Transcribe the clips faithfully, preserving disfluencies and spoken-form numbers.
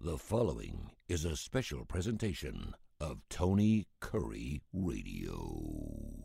The following is a special presentation of Tony Curry Radio.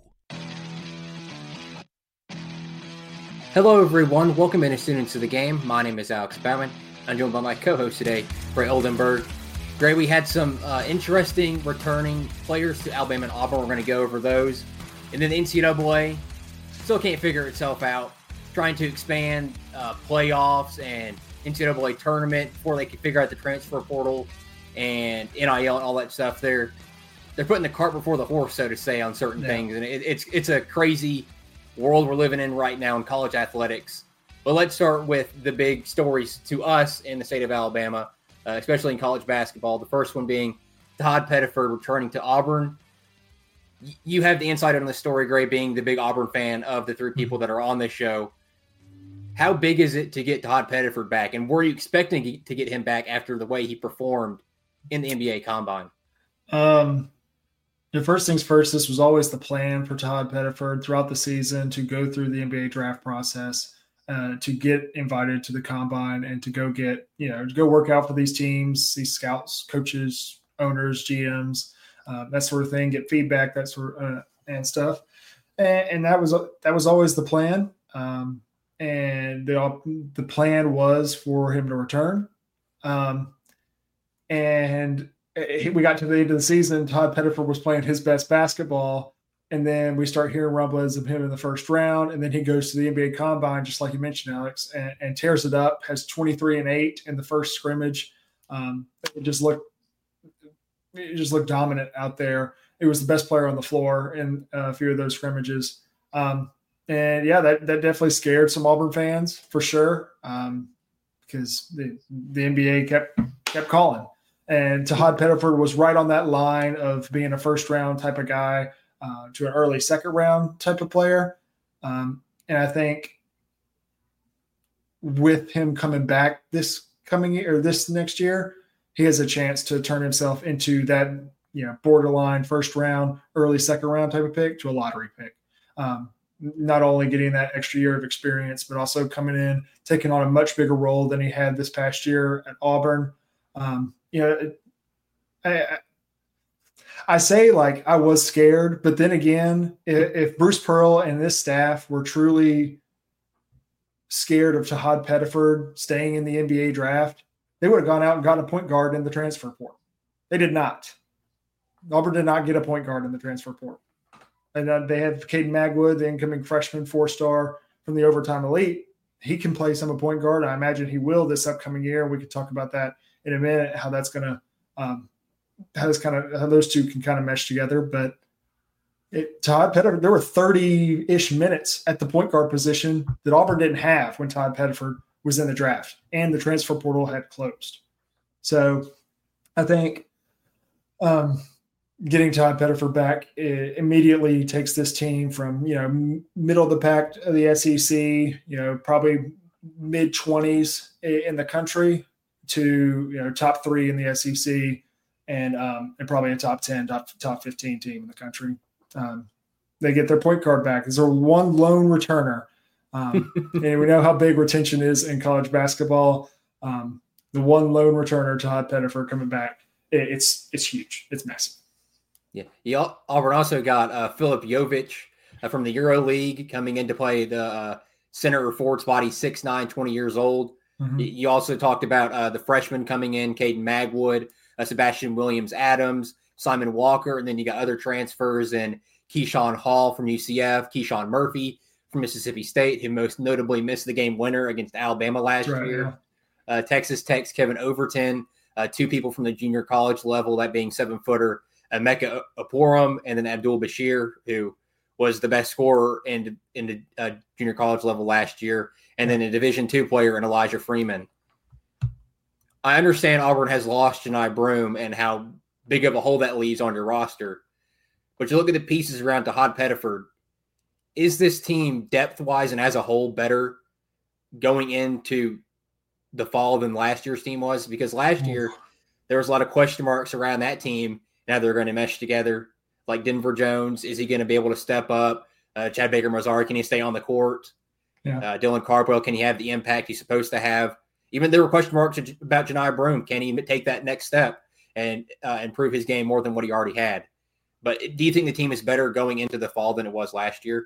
Hello, everyone. Welcome in, students, to the game. My name is Alex Bauman. I'm joined by my co-host today, Gray Oldenburg. Gray, we had some uh, interesting returning players to Alabama and Auburn. We're going to go over those. And then the N C double A still can't figure itself out, trying to expand uh, playoffs and N C double A tournament before they can figure out the transfer portal and N I L and all that stuff. They're they're putting the cart before the horse, so to say, on certain yeah. things. And it, it's it's a crazy world we're living in right now in college athletics. But let's start with the big stories to us in the state of Alabama, uh, especially in college basketball. The first one being Todd Pettiford returning to Auburn. Y- you have the insight on the story, Gray, being the big Auburn fan of the three people that are on this show. How big is it to get Todd Pettiford back? And were you expecting to get him back after the way he performed in the N B A Combine? Um, the first things first, this was always the plan for Todd Pettiford throughout the season to go through the N B A draft process, uh, to get invited to the Combine and to go get, you know, to go work out for these teams, these scouts, coaches, owners, G Ms, uh, that sort of thing, get feedback, that sort of, uh, and stuff. And, and that was, that was always the plan. Um, And the the plan was for him to return. Um, and it, we got to the end of the season. Todd Pettiford was playing his best basketball. And then we start hearing rumblings of him in the first round. And then he goes to the N B A Combine, just like you mentioned, Alex, and, and tears it up, has twenty-three and eight in the first scrimmage. Um, it just looked it just looked dominant out there. He was the best player on the floor in a few of those scrimmages. Um, And, yeah, that, that definitely scared some Auburn fans for sure, um, because the, the N B A kept kept calling. And Todd Pettiford was right on that line of being a first-round type of guy uh, to an early second-round type of player. Um, and I think with him coming back this coming year or this next year, he has a chance to turn himself into that, you know, borderline first-round, early second-round type of pick to a lottery pick. Um Not only getting that extra year of experience, but also coming in, taking on a much bigger role than he had this past year at Auburn. Um, you know, I, I say like I was scared, but then again, if, if Bruce Pearl and this staff were truly scared of Todd Pettiford staying in the N B A draft, they would have gone out and gotten a point guard in the transfer portal. They did not. Auburn did not get a point guard in the transfer portal. And uh, they have Caden Magwood, the incoming freshman four-star from the Overtime Elite. He can play some point guard. I imagine he will this upcoming year. We could talk about that in a minute, how that's going to um, – how this kind of how those two can kind of mesh together. But it, Todd Pettiford, there were thirty-ish minutes at the point guard position that Auburn didn't have when Todd Pettiford was in the draft, and the transfer portal had closed. So I think um, – getting Todd Pettiford back immediately takes this team from, you know, middle of the pack of the S E C, you know, probably mid twenties in the country to, you know, top three in the S E C and um, and probably a top ten, top top fifteen team in the country. Um, they get their point guard back. Is there one lone returner? Um, and we know how big retention is in college basketball. Um, the one lone returner, Todd Pettiford, coming back, it, it's it's huge. It's massive. Yeah, yeah. Auburn also got uh, Filip Jovic uh, from the Euro League coming in to play the uh, center or forward spot. He's six nine, twenty years old. Mm-hmm. You also talked about uh, the freshman coming in, Caden Magwood, uh, Sebastian Williams-Adams, Simon Walker, and then you got other transfers in Keyshawn Hall from U C F, Keyshawn Murphy from Mississippi State, who most notably missed the game winner against Alabama last right, year. Yeah. Uh, Texas Tech's Kevin Overton, uh, two people from the junior college level, that being seven-footer Emeka Oporum, and then Abdul Bashir, who was the best scorer in, in the uh, junior college level last year, and then a Division two player in Elijah Freeman. I understand Auburn has lost Johni Broome and how big of a hole that leaves on your roster, but you look at the pieces around Todd Pettiford. Is this team depth-wise and as a whole better going into the fall than last year's team was? Because last year there was a lot of question marks around that team. Now they're going to mesh together. Like Denver Jones, is he going to be able to step up? Uh, Chad Baker-Mazara, can he stay on the court? Yeah. Uh, Dylan Cardwell, can he have the impact he's supposed to have? even there were question marks about Johni Broome. Can he take that next step and uh, improve his game more than what he already had? But do you think the team is better going into the fall than it was last year?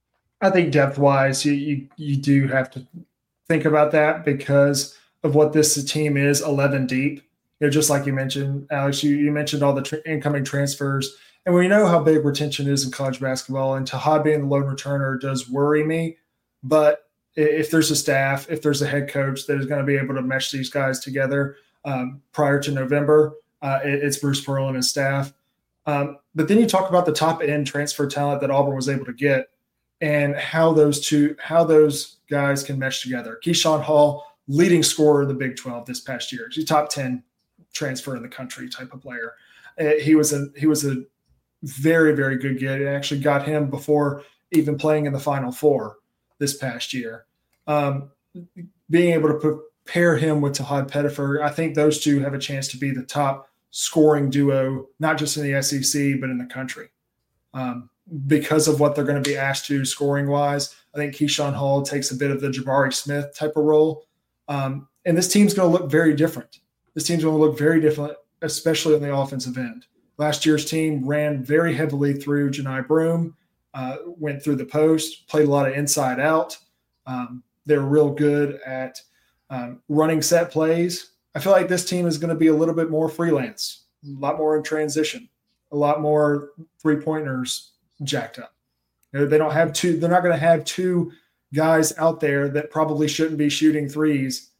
I think depth-wise, you, you you do have to think about that because of what this team is, eleven deep. You know, just like you mentioned, Alex, you, you mentioned all the tra- incoming transfers. And we know how big retention is in college basketball, and Tahad being the lone returner does worry me. But if there's a staff, if there's a head coach that is going to be able to mesh these guys together um, prior to November, uh, it, it's Bruce Pearl and his staff. Um, but then you talk about the top-end transfer talent that Auburn was able to get and how those two, how those guys can mesh together. Keyshawn Hall, leading scorer of the Big twelve this past year. He's a top ten transfer in the country type of player. Uh, he was a he was a very, very good get. It actually got him before even playing in the Final Four this past year. Um, being able to pair him with Tahad Pettifer, I think those two have a chance to be the top scoring duo, not just in the S E C, but in the country. Um, because of what they're going to be asked to scoring-wise, I think Keyshawn Hall takes a bit of the Jabari Smith type of role. Um, and this team's going to look very different. This team's going to look very different, especially on the offensive end. Last year's team ran very heavily through Johni Broome, uh, went through the post, played a lot of inside out. Um, they were real good at um, running set plays. I feel like this team is going to be a little bit more freelance, a lot more in transition, a lot more three-pointers jacked up. You know, they don't have two. They're not going to have two guys out there that probably shouldn't be shooting threes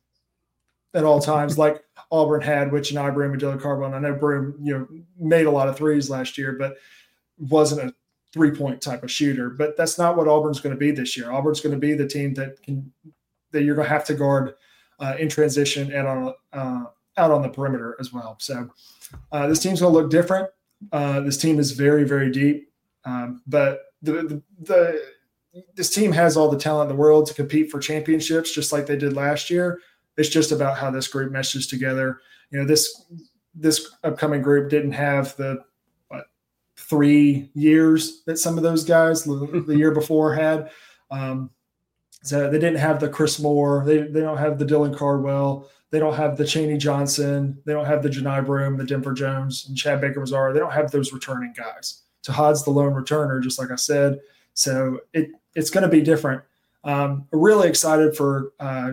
at all times, like Auburn had with Johni Broome and Dylan Carbone. I know Broome, you know, made a lot of threes last year, but wasn't a three-point type of shooter. But that's not what Auburn's going to be this year. Auburn's going to be the team that can that you're going to have to guard uh, in transition and on uh, out on the perimeter as well. So uh, this team's going to look different. Uh, this team is very, very deep, um, but the, the the this team has all the talent in the world to compete for championships, just like they did last year. It's just about how this group meshes together. You know, this this upcoming group didn't have the what three years that some of those guys the, the year before had. Um, so they didn't have the Chris Moore. They they don't have the Dylan Cardwell. They don't have the Chaney Johnson. They don't have the Johni Broome, the Denver Jones, and Chad Baker-Mazara. They don't have those returning guys. Tahad's the lone returner, just like I said. So it it's going to be different. Um, really excited for uh,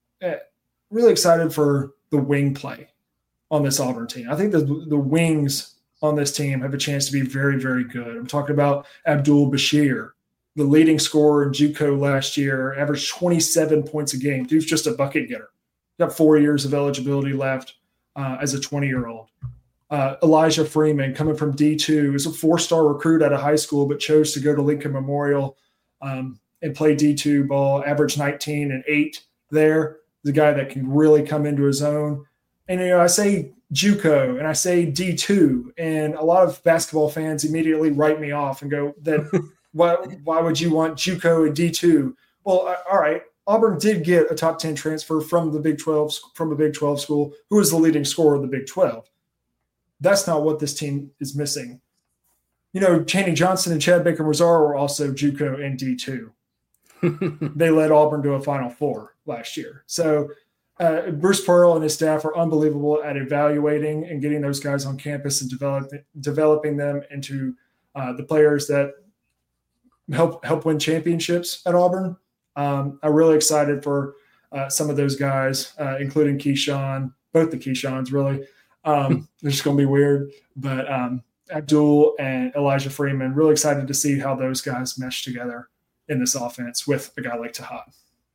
really excited for the wing play on this Auburn team. I think the the wings on this team have a chance to be very, very good. I'm talking about Abdul Bashir, the leading scorer in JUCO last year, averaged twenty-seven points a game. Dude's just a bucket getter. Got four years of eligibility left uh, as a twenty-year-old. Uh, Elijah Freeman, coming from D two, is a four-star recruit out of high school, but chose to go to Lincoln Memorial um, and play D two ball, averaged nineteen and eight there. The guy that can really come into his own. And, you know, I say JUCO and I say D two, and a lot of basketball fans immediately write me off and go, that why, why would you want JUCO and D two? Well, all right. Auburn did get a top ten transfer from the Big twelve, from a Big twelve school, who is the leading scorer of the Big twelve. That's not what this team is missing. You know, Chaney Johnson and Chad Baker-Mazara were also JUCO and D two. They led Auburn to a Final Four last year. So uh, Bruce Pearl and his staff are unbelievable at evaluating and getting those guys on campus and develop, developing them into uh, the players that help help win championships at Auburn. Um, I'm really excited for uh, some of those guys, uh, including Keyshawn, both the Keyshawns, really. Um, they're just going to be weird. But um, Abdul and Elijah Freeman, really excited to see how those guys mesh together in this offense with a guy like Tahad.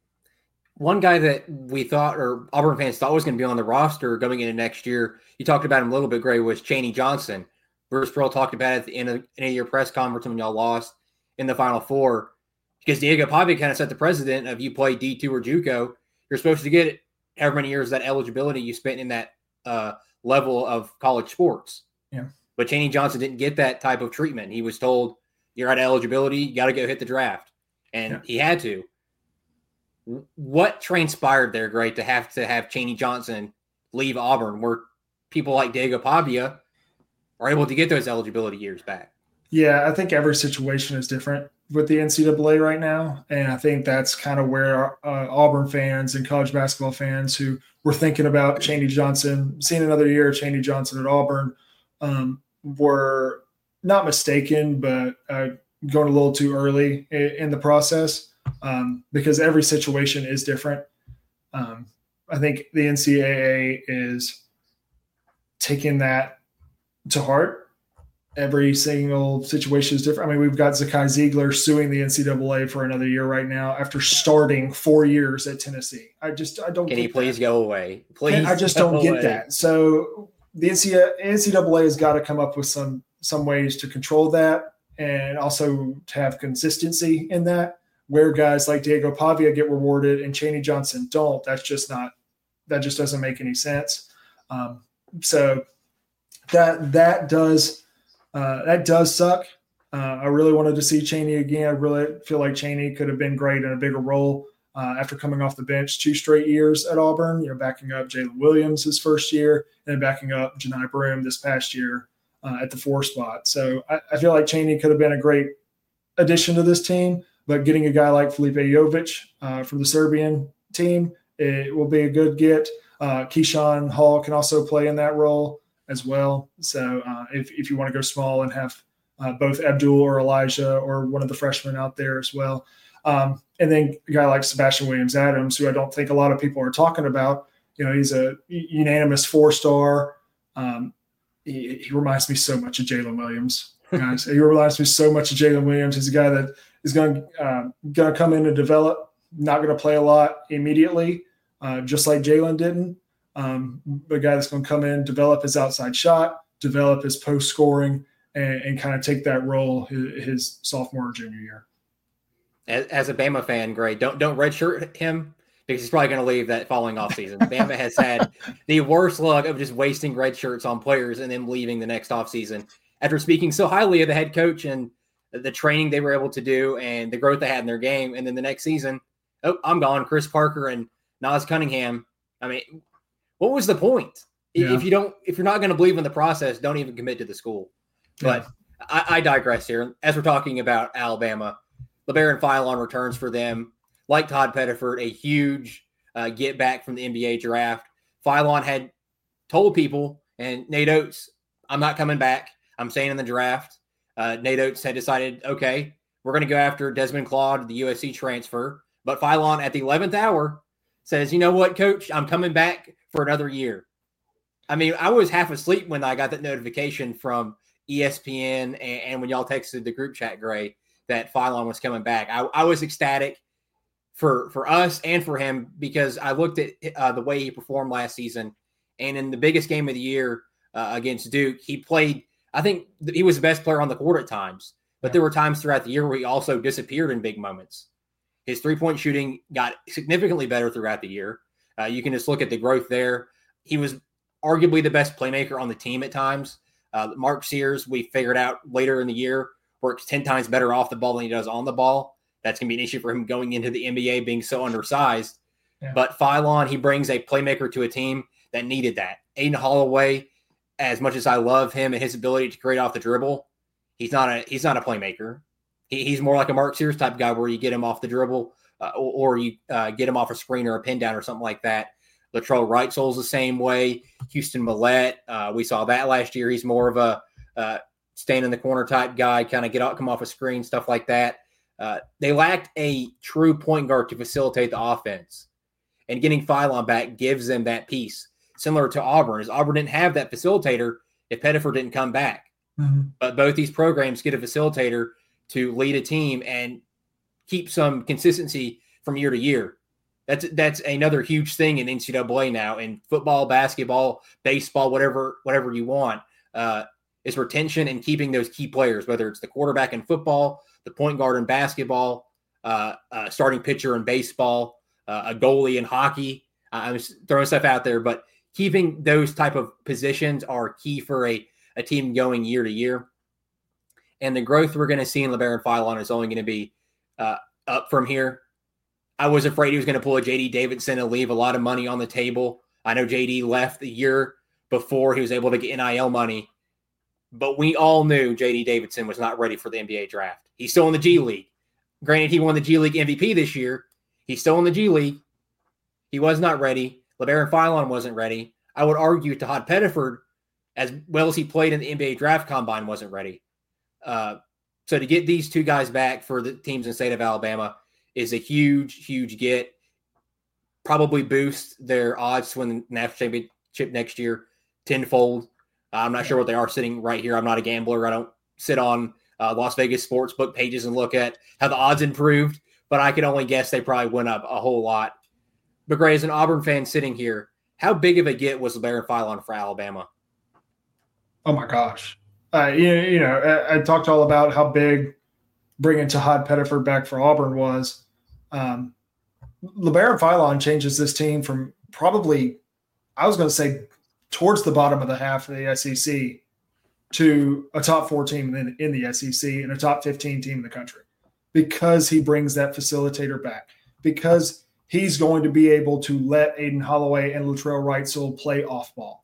One guy that we thought, or Auburn fans thought was going to be on the roster going into next year, you talked about him a little bit, Gray, was Chaney Johnson. Bruce Pearl talked about it at the end of, end of your press conference when y'all lost in the Final Four. Because Diego Pavia kind of set the precedent of you play D two or JUCO, you're supposed to get however many years that eligibility you spent in that uh, level of college sports. Yeah. But Chaney Johnson didn't get that type of treatment. He was told, you're at eligibility, you got to go hit the draft. And yeah. he had to. What transpired there, Gray, to have to have Chaney Johnson leave Auburn, where people like Diego Pavia are able to get those eligibility years back? Yeah, I think every situation is different. with the N C double A right now, and I think that's kind of where uh, Auburn fans and college basketball fans who were thinking about Chaney Johnson, seeing another year of Chaney Johnson at Auburn, um, were not mistaken, but uh, going a little too early in, in the process um, because every situation is different. Um, I think the N C double A is taking that to heart. Every single situation is different. I mean, we've got Zakai Ziegler suing the N C double A for another year right now after starting four years at Tennessee. I just, I don't Can get he please that. go away? Please. I just don't go get away. that. So the N C double A has got to come up with some, some ways to control that and also to have consistency in that, where guys like Diego Pavia get rewarded and Chaney Johnson don't. That's just not, that just doesn't make any sense. Um, so that, that does, Uh, that does suck. Uh, I really wanted to see Chaney again. I really feel like Chaney could have been great in a bigger role uh, after coming off the bench two straight years at Auburn, you know, backing up Jalen Williams his first year and backing up Janai Broome this past year uh, at the four spot. So I, I feel like Chaney could have been a great addition to this team, but getting a guy like Felipe Jovic uh, from the Serbian team, it will be a good get. Uh, Keyshawn Hall can also play in that role as well. So uh, if, if you want to go small and have uh, both Abdul or Elijah or one of the freshmen out there as well. Um, and then a guy like Sebastian Williams-Adams, who I don't think a lot of people are talking about, you know, he's a unanimous four-star. Um, he, he reminds me so much of Jalen Williams, guys. He reminds me so much of Jalen Williams. He's a guy that is going to uh, going to come in and develop, not going to play a lot immediately, uh, just like Jalen didn't. Um, a guy that's going to come in, develop his outside shot, develop his post scoring, and, and kind of take that role his, his sophomore or junior year. As, as a Bama fan, Gray, don't don't redshirt him because he's probably going to leave that following offseason. Bama has had the worst luck of just wasting red shirts on players and then leaving the next offseason after speaking so highly of the head coach and the training they were able to do and the growth they had in their game. And then the next season, oh, I'm gone. Chris Parker and Naz Cunningham. I mean, what was the point? Yeah. If you don't, if you're not going to believe in the process, don't even commit to the school. But yeah. I, I digress here. As we're talking about Alabama, LeBaron Philon returns for them. Like Todd Pettiford, a huge uh, get back from the N B A draft. Philon had told people, and Nate Oates, I'm not coming back. I'm staying in the draft. Uh, Nate Oates had decided, okay, we're going to go after Desmond Claude, the U S C transfer. But Philon at the eleventh hour says, you know what, coach, I'm coming back for another year. I mean, I was half asleep when I got that notification from E S P N and, and when y'all texted the group chat, Gray, that Philon was coming back. I, I was ecstatic for for us and for him because I looked at uh, the way he performed last season. And in the biggest game of the year uh, against Duke, he played, I think he was the best player on the court at times. But yeah. there were times throughout the year where he also disappeared in big moments. His three-point shooting got significantly better throughout the year. Uh, you can just look at the growth there. He was arguably the best playmaker on the team at times. Uh, Mark Sears, we figured out later in the year, works ten times better off the ball than he does on the ball. That's going to be an issue for him going into the N B A being so undersized. Yeah. But Philon, he brings a playmaker to a team that needed that. Aiden Holloway, as much as I love him and his ability to create off the dribble, he's not a he's not a playmaker. He, he's more like a Mark Sears type guy where you get him off the dribble uh, or, or you uh, get him off a screen or a pin down or something like that. Latrell Wrightsol's the same way. Houston Millette, uh, we saw that last year. He's more of a uh, stand in the corner type guy, kind of get out, come off a screen, stuff like that. Uh, they lacked a true point guard to facilitate the offense. And getting Philon back gives them that piece. Similar to Auburn, as Auburn didn't have that facilitator if Pettiford didn't come back. Mm-hmm. But both these programs get a facilitator to lead a team and keep some consistency from year to year. That's that's another huge thing in N C double A now, in football, basketball, baseball, whatever whatever you want, uh, is retention and keeping those key players, whether it's the quarterback in football, the point guard in basketball, uh, uh, starting pitcher in baseball, uh, a goalie in hockey. I'm throwing stuff out there, but keeping those type of positions are key for a, a team going year to year. And the growth we're going to see in LeBaron Philon is only going to be uh, up from here. I was afraid he was going to pull a J D Davidson and leave a lot of money on the table. I know J D left the year before he was able to get N I L money, but we all knew J D Davidson was not ready for the N B A draft. He's still in the G League. granted, he won the G League M V P this year. He's still in the G League. He was not ready. LeBaron Philon wasn't ready. I would argue Todd Pettiford, as well as he played in the N B A draft combine, wasn't ready. Uh, so to get these two guys back for the teams in the state of Alabama is a huge, huge get. Probably boost their odds to win the national championship next year tenfold. Uh, I'm not sure what they are sitting right here. I'm not a gambler. I don't sit on uh, Las Vegas sports book pages and look at how the odds improved, but I can only guess they probably went up a whole lot. But Gray, as an Auburn fan sitting here, how big of a get was LeBaron Philon for Alabama? Oh my gosh. Uh, you, you know, I, I talked all about how big bringing Todd Pettiford back for Auburn was. Um, LeBaron Philon changes this team from probably, I was going to say, towards the bottom of the half of the S E C to a top four team in, in the S E C and a top fifteen team in the country, because he brings that facilitator back, because he's going to be able to let Aiden Holloway and Latrell Wrightsell play off ball.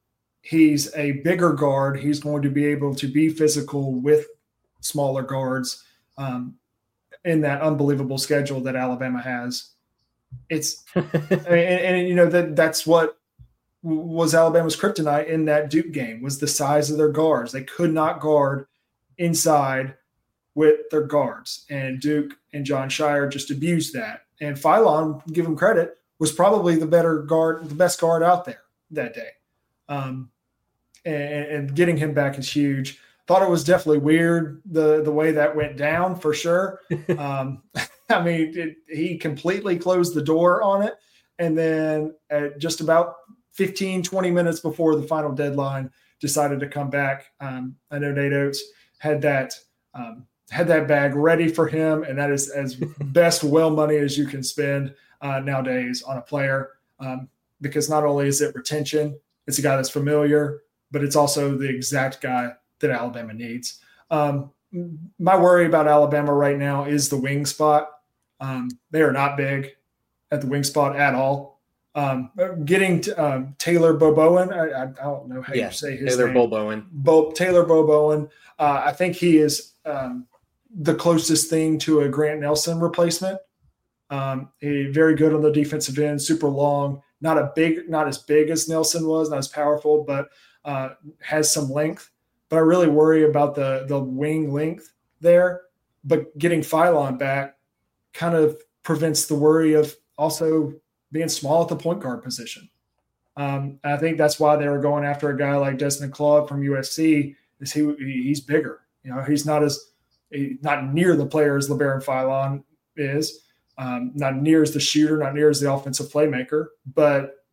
He's a bigger guard. He's going to be able to be physical with smaller guards um, in that unbelievable schedule that Alabama has. It's and, and you know that that's what was Alabama's kryptonite in that Duke game, was the size of their guards. They could not guard inside with their guards, and Duke and John Shire just abused that. And Philon, give him credit, was probably the better guard, the best guard out there that day. Um, and, and getting him back is huge. Thought it was definitely weird the the way that went down for sure. Um, I mean, it, he completely closed the door on it, and then at just about fifteen, twenty minutes before the final deadline, decided to come back. Um, I know Nate Oates had that um, had that bag ready for him, and that is as best well money as you can spend uh, nowadays on a player, um, because not only is it retention, it's a guy that's familiar, but it's also the exact guy that Alabama needs. Um, my worry about Alabama right now is the wing spot. Um, they are not big at the wing spot at all. Um, getting to, um, Taylor Bobowen, I, I, I don't know how yeah, you say his Taylor name. Bobowen. Bo, Taylor Bobowen. Uh, I think he is um, the closest thing to a Grant Nelson replacement. Um, he very good on the defensive end, super long, not a big, not as big as Nelson was, not as powerful, but uh, has some length. But I really worry about the the wing length there. But getting Philon back kind of prevents the worry of also being small at the point guard position. Um, I think that's why they were going after a guy like Desmond Claude from U S C. Is he he's bigger. You know, he's not as not near the player as LeBaron Philon is, um, not near as the shooter, not near as the offensive playmaker, but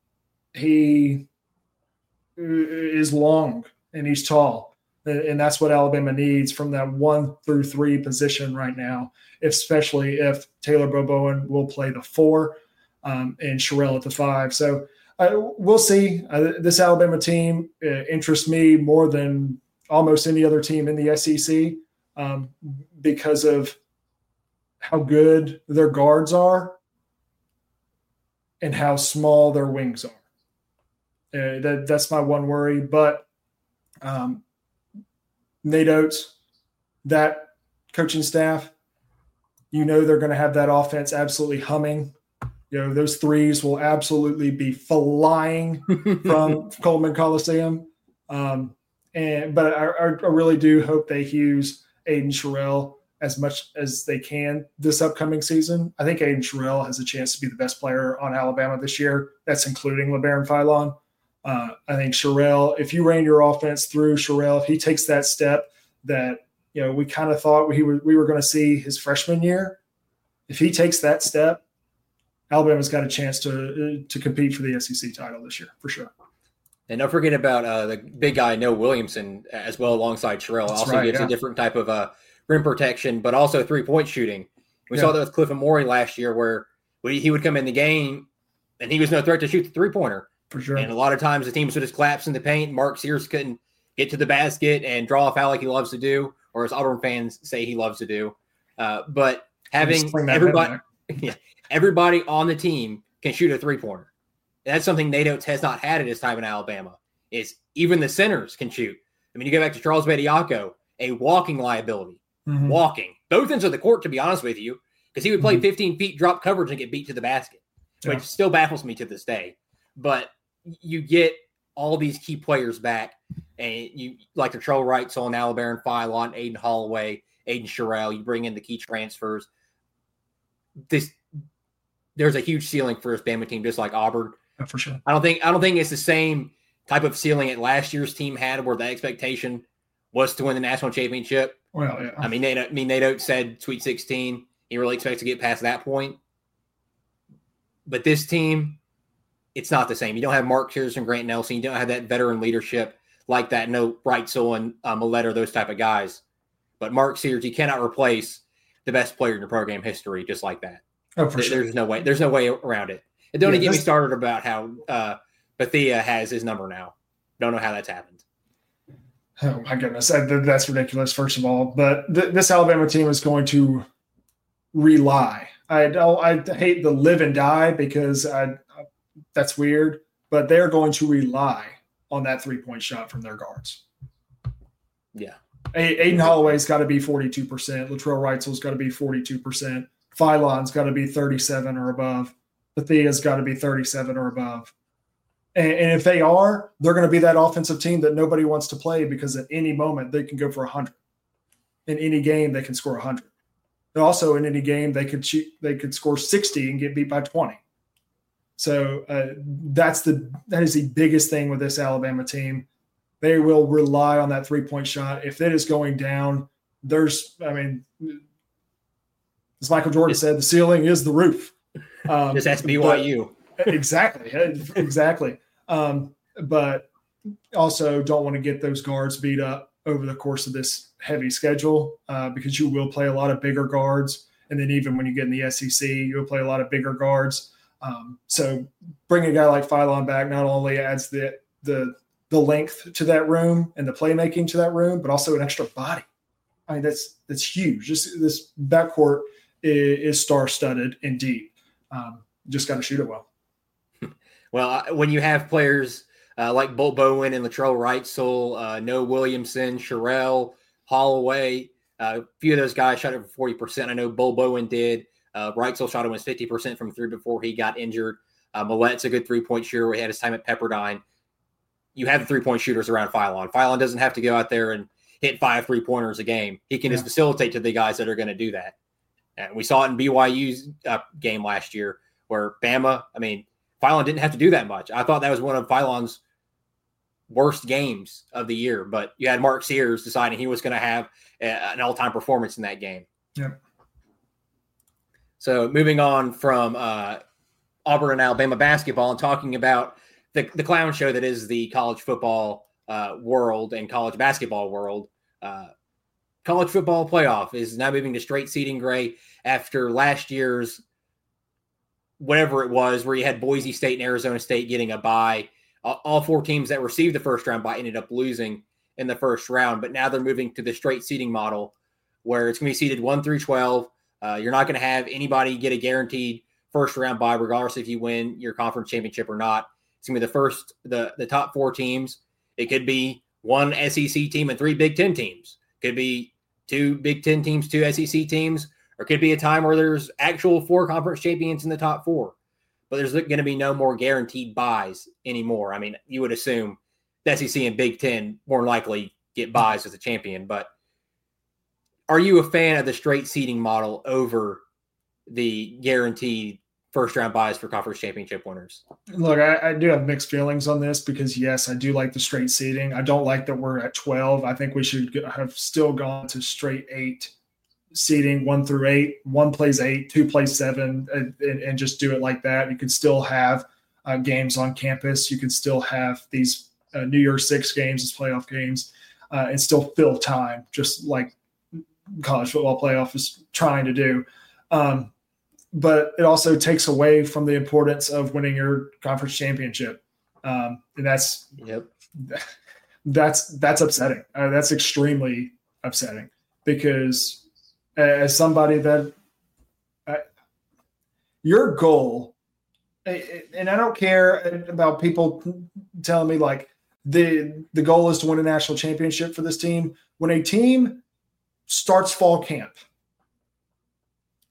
he is long and he's tall. And that's what Alabama needs from that one through three position right now, especially if Taylor Bobowen will play the four um, and Sherrell at the five. So uh, we'll see. Uh, this Alabama team uh, interests me more than almost any other team in the S E C um, because of how good their guards are and how small their wings are. Uh, that, that's my one worry. But um, Nate Oates, that coaching staff, you know they're going to have that offense absolutely humming. You know, those threes will absolutely be flying from Coleman Coliseum. Um, and but I, I really do hope they use Aiden Sherrell as much as they can this upcoming season. I think Aiden Sherrell has a chance to be the best player on Alabama this year. That's including LeBaron Philon. Uh, I think Sherrell, if you ran your offense through Sherrell, if he takes that step that, you know, we kind of thought we were, we were going to see his freshman year, if he takes that step, Alabama's got a chance to to compete for the S E C title this year, for sure. And don't forget about uh, the big guy, Noah Williamson, as well alongside Sherrell. That's also right, gives yeah. a different type of uh, rim protection, but also three-point shooting. We Yeah. saw that with Cliff Amore last year where we, he would come in the game and he was no threat to shoot the three-pointer. For sure. And a lot of times the teams would just collapse in the paint. Mark Sears couldn't get to the basket and draw a foul like he loves to do, or as Auburn fans say he loves to do. Uh, but having everybody, yeah, everybody on the team can shoot a three-pointer. And that's something Nate Oates has not had at his time in Alabama, is even the centers can shoot. I mean, you go back to Charles Bediako, a walking liability, Mm-hmm. walking. both ends of the court, to be honest with you, because he would play mm-hmm. fifteen feet drop coverage and get beat to the basket, yeah. which still baffles me to this day. But you get all these key players back, and you like the Latrell Wrightsell, Alabama, Philon, Aiden Holloway, Aiden Sherrell. You bring in the key transfers. This there's a huge ceiling for this Bama team, just like Auburn. Yeah, for sure. I don't think I don't think it's the same type of ceiling that last year's team had, where the expectation was to win the national championship. Well, yeah. I mean, Nate, I mean, Nate Oates said Sweet sixteen. He really expects to get past that point. But this team, it's not the same. You don't have Mark Sears and Grant Nelson. You don't have that veteran leadership like that. No Wrightsell and uh, Millett or those type of guys. But Mark Sears, you cannot replace the best player in your program history just like that. Oh, for there, sure. There's no way. There's no way around it. And don't yeah, even get me started about how uh, Bethea has his number now. Don't know how that's happened. Oh, my goodness. I, that's ridiculous, first of all. But th- this Alabama team is going to rely. I don't, I hate the live and die because I, that's weird, but they're going to rely on that three-point shot from their guards. Yeah. A- Aiden Holloway's got to be forty-two percent. Latrell Wrightsell's got to be forty-two percent. Philon's got to be thirty-seven or above. Bethea's got to be thirty-seven or above. And, and if they are, they're going to be that offensive team that nobody wants to play because at any moment they can go for one hundred. In any game, they can score one hundred. And also in any game, they could shoot, they could score sixty and get beat by twenty. So uh, that's the that is the biggest thing with this Alabama team. They will rely on that three-point shot. If it is going down, there's, I mean, as Michael Jordan said, the ceiling is the roof. Um, Just ask B Y U. Exactly, exactly. Um, but also don't want to get those guards beat up over the course of this heavy schedule uh, because you will play a lot of bigger guards. And then even when you get in the S E C, you'll play a lot of bigger guards. Um, so bringing a guy like Philon back not only adds the the the length to that room and the playmaking to that room, but also an extra body. I mean, that's that's huge. This this backcourt is, is star-studded and deep. Um, just got to shoot it well. Well, when you have players uh, like Bolt Bowen and Latrell Wrightsell, uh, Noah Williamson, Sherrell, Holloway, uh, a few of those guys shot it for forty percent. I know Bolt Bowen did. Uh, Wrightsell shot almost fifty percent from three before he got injured. Uh, Millett's a good three-point shooter. He had his time at Pepperdine. You have the three-point shooters around Philon. Philon doesn't have to go out there and hit five three-pointers a game. He can yeah. just facilitate to the guys that are going to do that. And we saw it in B Y U's uh, game last year where Bama, I mean, Philon didn't have to do that much. I thought that was one of Philon's worst games of the year, but you had Mark Sears deciding he was going to have a, an all-time performance in that game. Yeah. So moving on from uh, Auburn and Alabama basketball and talking about the, the clown show that is the college football uh, world and college basketball world, uh, college football playoff is now moving to straight seeding, Gray, after last year's whatever it was, where you had Boise State and Arizona State getting a bye. All four teams that received the first round bye ended up losing in the first round, but now they're moving to the straight seeding model where it's going to be seeded one through twelve. Uh, you're not going to have anybody get a guaranteed first round bye, regardless if you win your conference championship or not. It's going to be the first, the, the top four teams. It could be one S E C team and three Big Ten teams. Could be two Big Ten teams, two S E C teams, or could be a time where there's actual four conference champions in the top four. But there's going to be no more guaranteed buys anymore. I mean, you would assume the S E C and Big Ten more than likely get buys as a champion. But are you a fan of the straight seeding model over the guaranteed first-round buys for conference championship winners? Look, I, I do have mixed feelings on this because, yes, I do like the straight seeding. I don't like that we're at twelve. I think we should have still gone to straight eight seeding, one through eight. One plays eight, two plays seven, and, and, and just do it like that. You could still have uh, games on campus. You could still have these uh, New Year's Six games as playoff games uh, and still fill time, just like college football playoff is trying to do. Um, but it also takes away from the importance of winning your conference championship. Um, and that's, yep. that's, that's upsetting. Uh, that's extremely upsetting because as somebody that uh, your goal, and I don't care about people telling me like the, the goal is to win a national championship for this team. When a team starts fall camp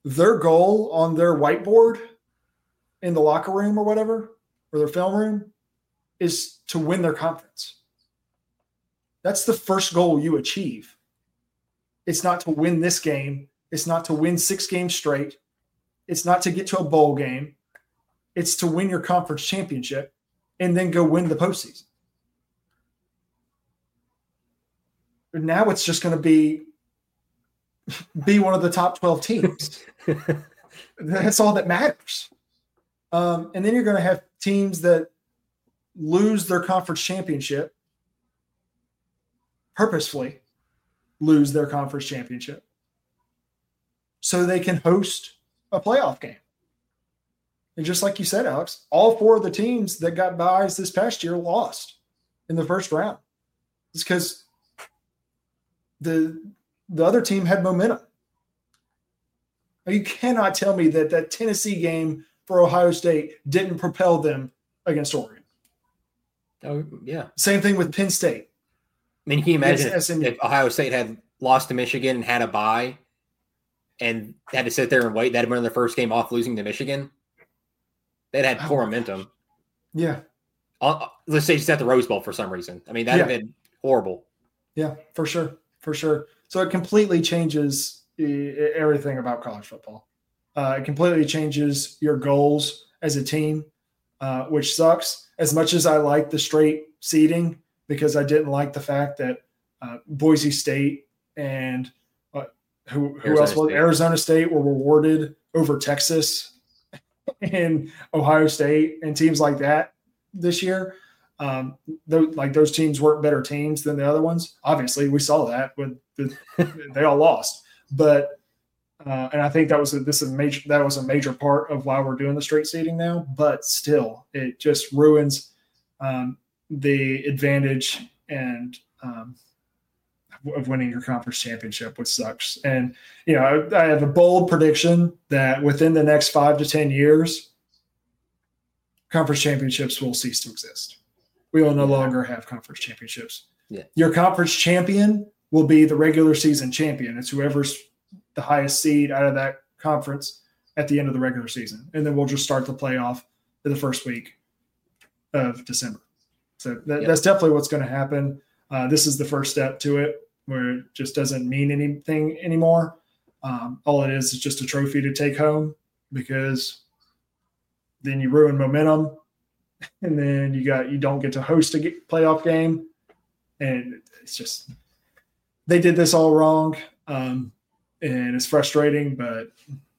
their goal on their whiteboard in the locker room or whatever, or their film room, is to win their conference. That's the first goal you achieve. It's not to win this game. It's not to win six games straight. It's not to get to a bowl game. It's to win your conference championship and then go win the postseason. But now it's just going to be be one of the top twelve teams. That's all that matters. Um, and then you're going to have teams that lose their conference championship, purposefully lose their conference championship, so they can host a playoff game. And just like you said, Alex, all four of the teams that got byes this past year lost in the first round. It's because the the other team had momentum. You cannot tell me that that Tennessee game for Ohio State didn't propel them against Oregon. Oh, yeah. Same thing with Penn State. I mean, can you imagine Yes, if, if Ohio State had lost to Michigan and had a bye and had to sit there and wait? That'd have been their first game off losing to Michigan. They'd had poor Oh, momentum. Yeah. Uh, let's say just at the Rose Bowl for some reason. I mean, that'd Yeah. have been horrible. Yeah, for sure. For sure. So it completely changes uh, everything about college football. Uh, it completely changes your goals as a team, uh, which sucks. As much as I like the straight seeding, because I didn't like the fact that uh, Boise State and uh, who, who Arizona else was State. Arizona State were rewarded over Texas and Ohio State and teams like that this year. Um, those, like those teams weren't better teams than the other ones. Obviously, we saw that when the, they all lost. But uh, and I think that was a, this is a major that was a major part of why we're doing the straight seeding now. But still, it just ruins um, the advantage and um, of winning your conference championship, which sucks. And you know, I, I have a bold prediction that within the next five to ten years, conference championships will cease to exist. We will no Yeah. longer have conference championships. Yeah. Your conference champion will be the regular season champion. It's whoever's the highest seed out of that conference at the end of the regular season. And then we'll just start the playoff in the first week of December. So that, Yeah. that's definitely what's going to happen. Uh, this is the first step to it, where it just doesn't mean anything anymore. Um, all it is is just a trophy to take home, because then you ruin momentum. And then you got you don't get to host a playoff game, and it's just they did this all wrong, um, and it's frustrating. But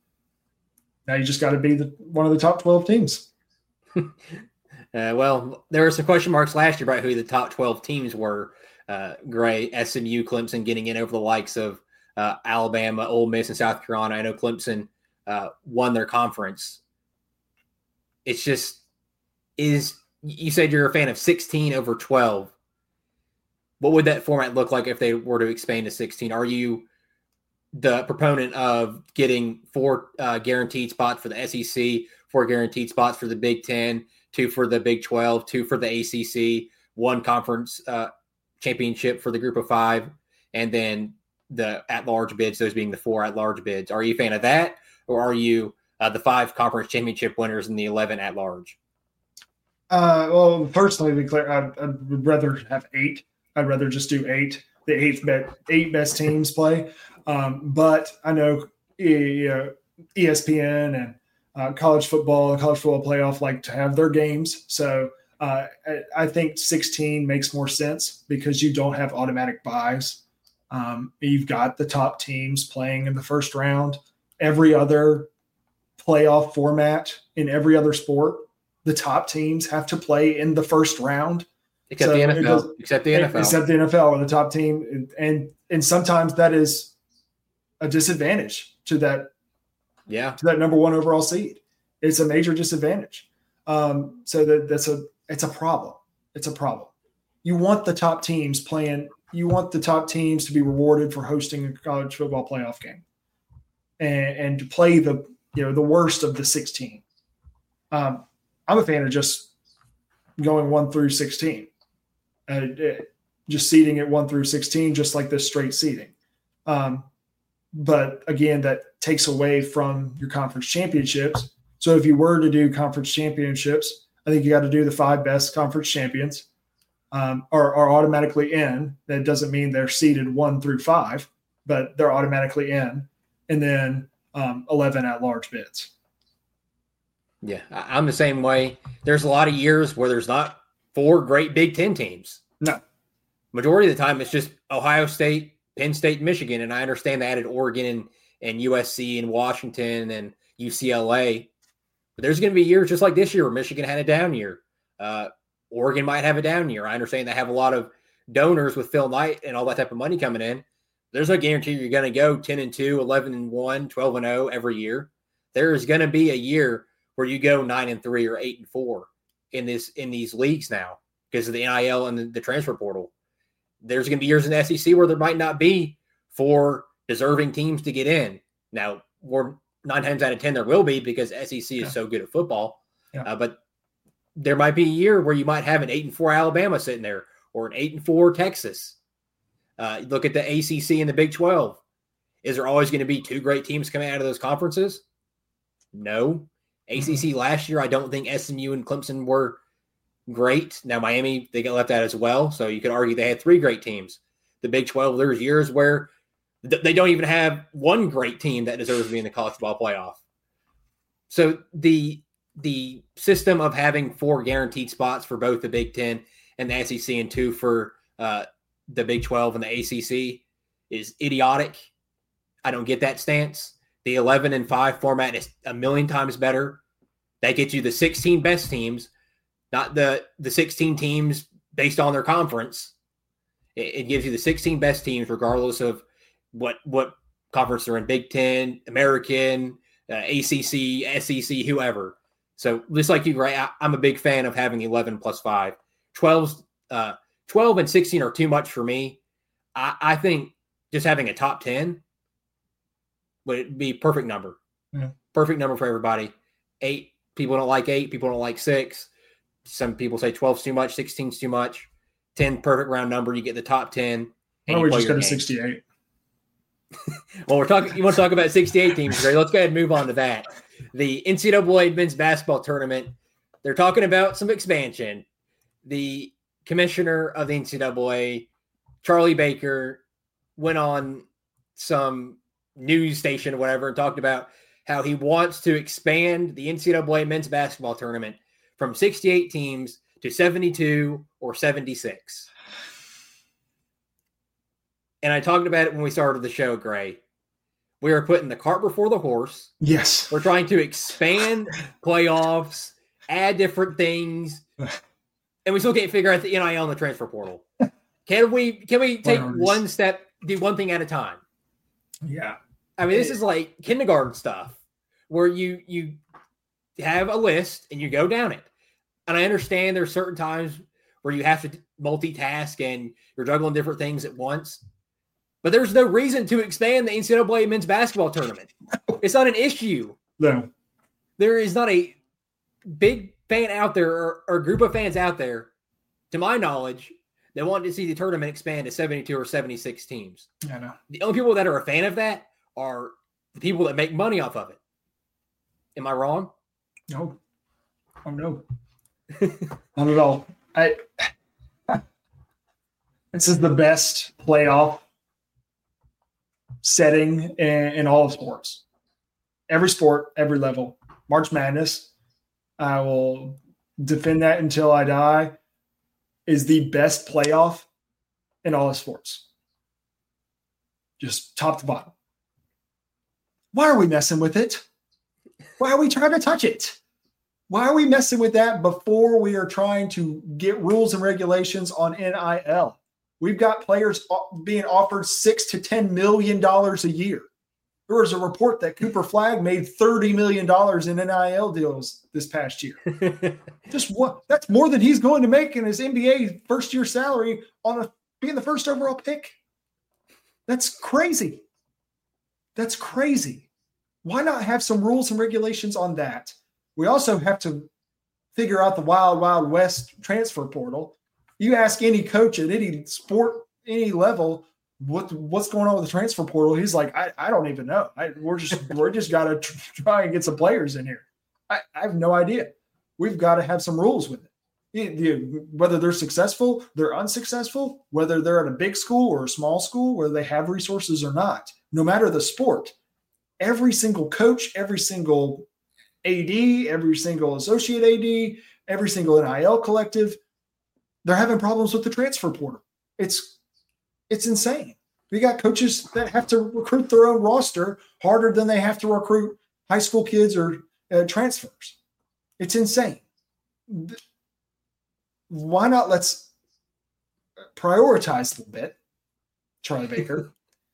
now you just got to be the one of the top twelve teams. Uh, well, there were some question marks last year about who the top twelve teams were. Uh, Gray, S M U, Clemson getting in over the likes of uh, Alabama, Ole Miss, and South Carolina. I know Clemson uh, won their conference. It's just is you said you're a fan of sixteen over twelve. What would that format look like if they were to expand to sixteen? Are you the proponent of getting four uh, guaranteed spots for the S E C, four guaranteed spots for the Big Ten, two for the Big twelve, two for the A C C, one conference uh, championship for the group of five, and then the at-large bids, those being the four at-large bids? Are you a fan of that, or are you uh, the five conference championship winners and the eleven at-large? Uh, well, personally, to be clear, I, I would rather have eight. I'd rather just do eight. The eight bet, eight best teams play. Um, but I know E S P N and uh, college football and college football playoff like to have their games. So uh, I, I think sixteen makes more sense, because you don't have automatic buys. Um, you've got the top teams playing in the first round. Every other playoff format in every other sport, the top teams have to play in the first round. Except So the it N F L. does- Except the N F L. Except the N F L, or the top team. And, and and sometimes that is a disadvantage to that yeah. to that number one overall seed. It's a major disadvantage. Um, so that that's a it's a problem. It's a problem. You want the top teams playing. You want the top teams to be rewarded for hosting a college football playoff game, and, and to play the you know the worst of the sixteen. Um, I'm a fan of just going one through sixteen, uh, just seeding it one through sixteen, just like this straight seeding. Um, but again, that takes away from your conference championships. So if you were to do conference championships, I think you got to do the five best conference champions um, are, are automatically in. That doesn't mean they're seeded one through five, but they're automatically in. And then um, eleven at-large bids. Yeah, I'm the same way. There's a lot of years where there's not four great Big Ten teams. No. Majority of the time, it's just Ohio State, Penn State, Michigan. And I understand they added Oregon and, and U S C and Washington and U C L A. But there's going to be years just like this year where Michigan had a down year. Uh, Oregon might have a down year. I understand they have a lot of donors with Phil Knight and all that type of money coming in. There's no guarantee you're going to go ten and two, eleven and one, twelve and oh every year. There is going to be a year where you go nine and three or eight and four in this in these leagues now because of the N I L and the, the transfer portal. There's going to be years in the S E C where there might not be four deserving teams to get in. Now, more nine times out of ten there will be because S E C is yeah. so good at football. Yeah. Uh, but there might be a year where you might have an eight and four Alabama sitting there or an eight and four Texas. Uh, look at the A C C and the Big twelve. Is there always going to be two great teams coming out of those conferences? No. A C C last year, I don't think S M U and Clemson were great. Now, Miami, they got left out as well, so you could argue they had three great teams. The Big twelve, there's years where th- they don't even have one great team that deserves to be in the college football playoff. So the the system of having four guaranteed spots for both the Big Ten and the S E C and two for uh, the Big twelve and the A C C is idiotic. I don't get that stance. The eleven and five format is a million times better. That gets you the sixteen best teams, not the, the sixteen teams based on their conference. It, it gives you the sixteen best teams regardless of what what conference they're in, Big Ten, American, uh, A C C, S E C, whoever. So just like you, right, I, I'm a big fan of having eleven plus five. twelve, uh, twelve and sixteen are too much for me. I, I think just having a top ten would be perfect number. Yeah. Perfect number for everybody. Eight, people don't like eight. People don't like six. Some people say twelve's too much. sixteen's too much. ten, perfect round number. You get the top ten. Why don't we just go to sixty-eight? Well, we're talking. You want to talk about sixty-eight teams, Ray? Let's go ahead and move on to that. The N C double A men's basketball tournament. They're talking about some expansion. The commissioner of the N C double A, Charlie Baker, went on some news station or whatever and talked about how he wants to expand the N C double A men's basketball tournament from sixty-eight teams to seventy-two or seventy-six. And I talked about it when we started the show, Gray. We are putting the cart before the horse. Yes. We're trying to expand playoffs, add different things, and we still can't figure out the N I L and the transfer portal. Can we can we take one step, do one thing at a time? Yeah. I mean, this is like kindergarten stuff where you you have a list and you go down it. And I understand there's certain times where you have to multitask and you're juggling different things at once. But there's no reason to expand the N C double A men's basketball tournament. It's not an issue. No. There is not a big fan out there or, or group of fans out there, to my knowledge, that want to see the tournament expand to seventy-two or seventy-six teams. I know. The only people that are a fan of that are the people that make money off of it. Am I wrong? No. Oh, no. Not at all. I. This is the best playoff setting in, in all of sports. Every sport, every level. March Madness, I will defend that until I die, is the best playoff in all of sports. Just top to bottom. Why are we messing with it? Why are we trying to touch it? Why are we messing with that before we are trying to get rules and regulations on N I L? We've got players being offered six to ten million dollars a year. There was a report that Cooper Flagg made thirty million dollars in N I L deals this past year. Just what? That's more than he's going to make in his N B A first year salary on a, being the first overall pick. That's crazy. That's crazy. Why not have some rules and regulations on that? We also have to figure out the wild, wild west transfer portal. You ask any coach at any sport, any level, what what's going on with the transfer portal? He's like, I, I don't even know. I, we're just we're just got to try and get some players in here. I, I have no idea. We've got to have some rules with it. It, it. Whether they're successful, they're unsuccessful, whether they're at a big school or a small school, whether they have resources or not, no matter the sport, every single coach, every single A D, every single associate A D, every single N I L collective, they're having problems with the transfer portal. It's It's insane. We got coaches that have to recruit their own roster harder than they have to recruit high school kids or uh, transfers. It's insane. Why not let's prioritize a little bit, Charlie Baker,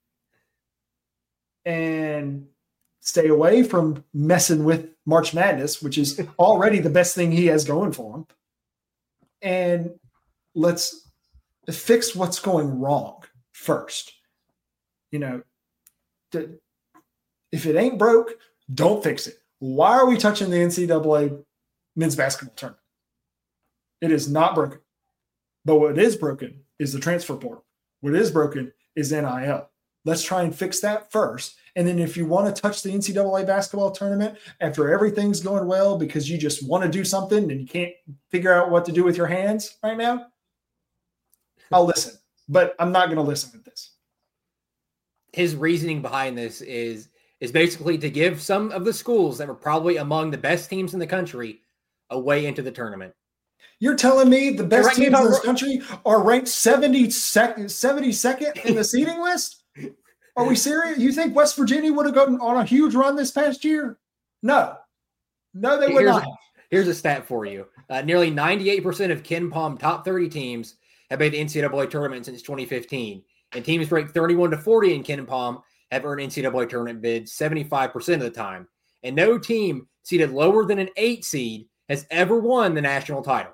and stay away from messing with March Madness, which is already the best thing he has going for him. And let's fix what's going wrong first. You know, to, if it ain't broke, don't fix it. Why are we touching the N C double A men's basketball tournament? It is not broken. But what is broken is the transfer portal. What is broken is N I L. Let's try and fix that first. And then if you want to touch the N C double A basketball tournament after everything's going well because you just want to do something and you can't figure out what to do with your hands right now, I'll listen, but I'm not going to listen with this. His reasoning behind this is is basically to give some of the schools that were probably among the best teams in the country a way into the tournament. You're telling me the best right, teams you know, in this country are ranked seventy-second, seventy-second in the seeding list? Are we serious? You think West Virginia would have gone on a huge run this past year? No. No, they would here's not. A, here's a stat for you. Uh, nearly ninety-eight percent of KenPom top thirty teams have made the N C double A tournament since twenty fifteen. And teams ranked thirty-one to forty in KenPom have earned N C double A tournament bids seventy-five percent of the time. And no team seeded lower than an eight seed has ever won the national title.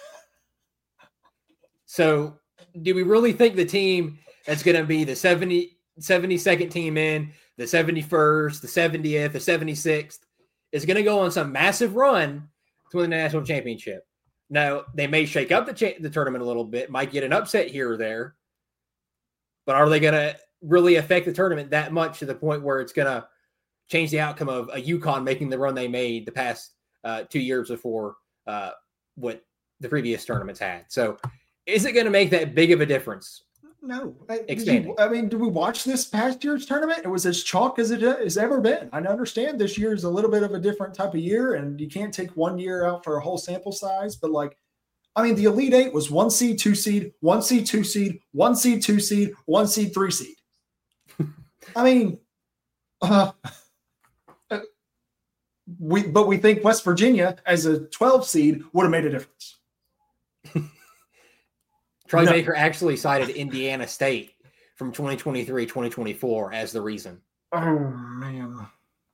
So do we really think the team that's going to be the seventy, seventy-second team in, the seventy-first, the seventieth, the seventy-sixth is going to go on some massive run to win the national championship? Now, they may shake up the, cha- the tournament a little bit, might get an upset here or there, but are they going to really affect the tournament that much to the point where it's going to change the outcome of a UConn making the run they made the past uh, two years before uh, what the previous tournaments had? So is it going to make that big of a difference? No. I, Expanding. You, I mean, did we watch this past year's tournament? It was as chalk as it has ever been. I understand this year is a little bit of a different type of year, and you can't take one year out for a whole sample size. But, like, I mean, the Elite Eight was one seed, two seed, one seed, two seed, one seed, two seed, one seed, three seed. I mean, uh, we but we think West Virginia as a twelve seed would have made a difference. Troy No. Baker actually cited Indiana State from twenty twenty-three twenty twenty-four as the reason. Oh, man.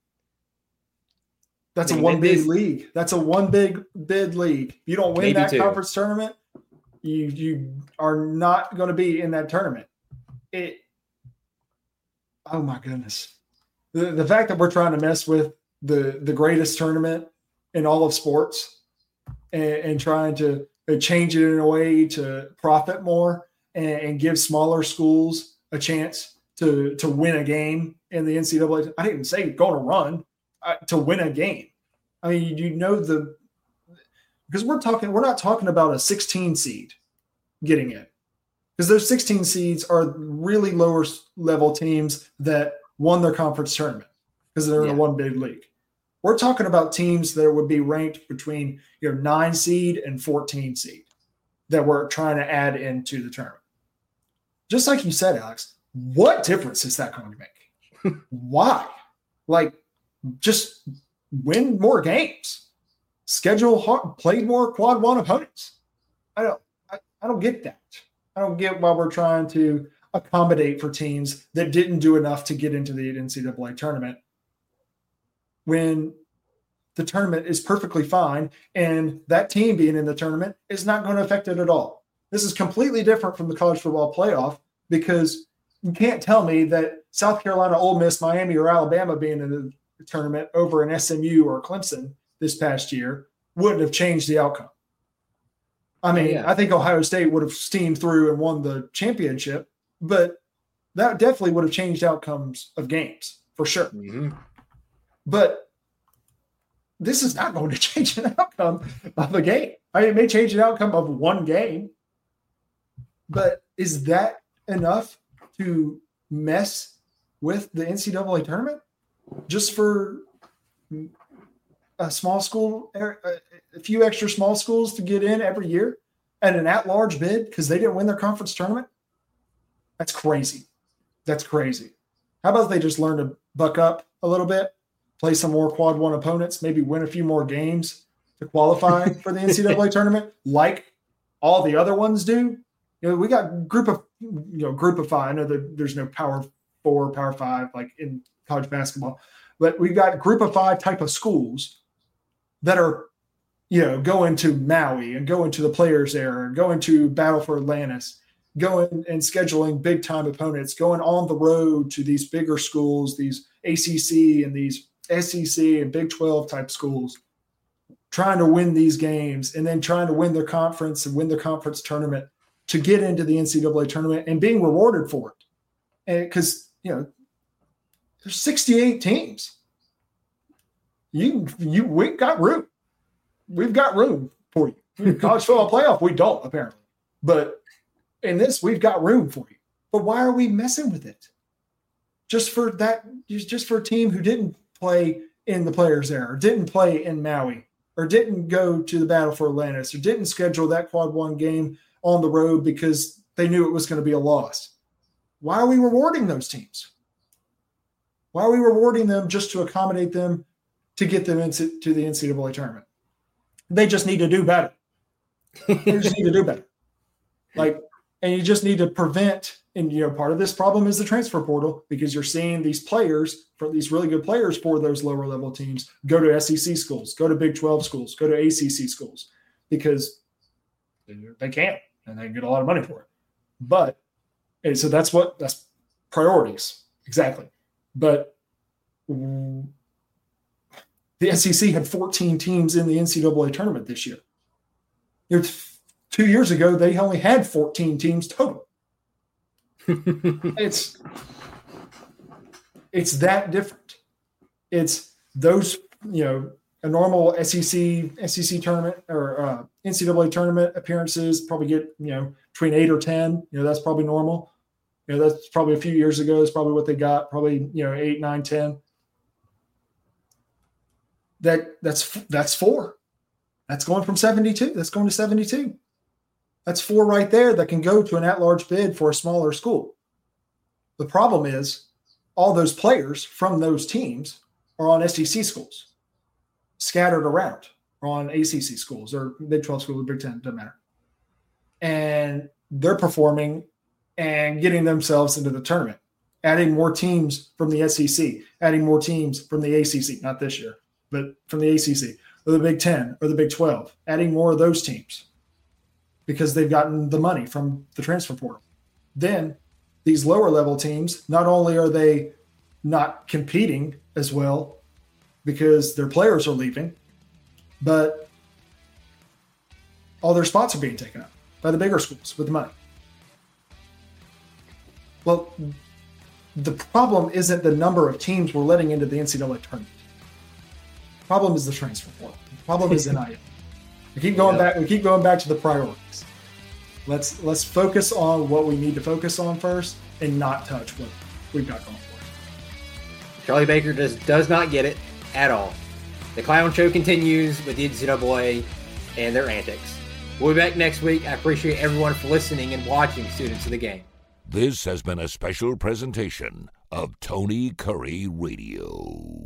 That's I a mean, one bid this- league. That's a one big bid league. If you don't win Maybe that two. conference tournament, you you are not going to be in that tournament. It. Oh my goodness, the the fact that we're trying to mess with the the greatest tournament in all of sports, and, and trying to change it in a way to profit more and, and give smaller schools a chance to to win a game in the N C double A. I didn't say go on a run. Uh, to win a game. I mean, you know, the because we're talking, we're not talking about a sixteen seed getting in, because those sixteen seeds are really lower level teams that won their conference tournament because they're Yeah. in a one big league. We're talking about teams that would be ranked between you know nine seed and fourteen seed that we're trying to add into the tournament. Just like you said, Alex, what difference is that going to make? Why? Like, just win more games, schedule hard, play more quad one opponents. I don't, I, I don't get that. I don't get why we're trying to accommodate for teams that didn't do enough to get into the N C double A tournament when the tournament is perfectly fine and that team being in the tournament is not going to affect it at all. This is completely different from the college football playoff because you can't tell me that South Carolina, Ole Miss, Miami, or Alabama being in the tournament over an S M U or Clemson this past year wouldn't have changed the outcome. I mean, Yeah. I think Ohio State would have steamed through and won the championship, but that definitely would have changed outcomes of games for sure. Mm-hmm. But this is not going to change an outcome of a game. I mean, it may change an outcome of one game, but is that enough to mess with the N C double A tournament just for a small school, a few extra small schools to get in every year and an at-large bid because they didn't win their conference tournament? That's crazy. That's crazy. How about they just learn to buck up a little bit, play some more quad one opponents, maybe win a few more games to qualify for the N C double A tournament, like all the other ones do? You know, we got group of, you know, group of five. I know that there's no power four, power five, like in college basketball, but we've got group of five type of schools that are, you know, going to Maui and going to the Players Era and going to Battle for Atlantis, going and scheduling big time opponents, going on the road to these bigger schools, these A C C and these S E C and Big twelve type schools, trying to win these games and then trying to win their conference and win their conference tournament to get into the N C double A tournament and being rewarded for it. And because, you know, there's sixty-eight teams. You, you, we've got room. We've got room for you. College football playoff, we don't, apparently. But in this, we've got room for you. But why are we messing with it? Just for that, just for a team who didn't play in the Players Era, or didn't play in Maui, or didn't go to the Battle for Atlantis, or didn't schedule that quad one game on the road because they knew it was going to be a loss. Why are we rewarding those teams? Why are we rewarding them just to accommodate them to get them into to the N C double A tournament? They just need to do better. They just need to do better. Like, and you just need to prevent, and you know, part of this problem is the transfer portal, because you're seeing these players, for these really good players for those lower level teams, go to S E C schools, go to Big twelve schools, go to A C C schools, because they can and they get a lot of money for it. But and so that's what that's priorities. Exactly. But the S E C had fourteen teams in the N C double A tournament this year. You know, two years ago, they only had fourteen teams total. it's it's that different. It's those, you know, a normal S E C S E C tournament or uh, N C double A tournament appearances probably get, you know, between eight or ten. You know, that's probably normal. You know, that's probably a few years ago. That's probably what they got. Probably, you know, eight, nine, ten. That that's that's four. That's going from seventy-two. That's going to seventy-two. That's four right there that can go to an at-large bid for a smaller school. The problem is all those players from those teams are on S E C schools, scattered around, or on A C C schools or Big twelve schools, Big ten, doesn't matter. And they're performing and getting themselves into the tournament, adding more teams from the S E C, adding more teams from the A C C, not this year, but from the A C C or the Big ten or the Big twelve, adding more of those teams because they've gotten the money from the transfer portal. Then these lower level teams, not only are they not competing as well because their players are leaving, but all their spots are being taken up by the bigger schools with the money. Well, the problem isn't the number of teams we're letting into the N C double A tournament. The problem is the transfer portal. The problem is N I L. We keep going yep. back. We keep going back to the priorities. Let's let's focus on what we need to focus on first, and not touch what we've got going for us. Charlie Baker does does not get it at all. The clown show continues with the N C double A and their antics. We'll be back next week. I appreciate everyone for listening and watching, students of the game. This has been a special presentation of Tony Curry Radio.